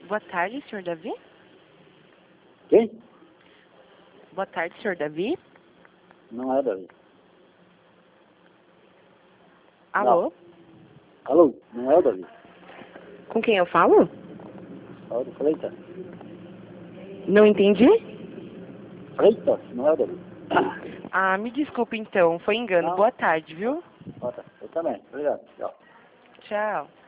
Boa tarde, senhor Davi. Quem? Boa tarde, senhor Davi. Não é Davi. Alô? Não. Alô, não é o Davi. Com quem eu falo? É o do Freitas. Não entendi. Freitas, não é o Davi. Ah, me desculpe então, foi engano. Não. Boa tarde, viu? Ó, tá. Eu também. Obrigado. Tchau. Tchau.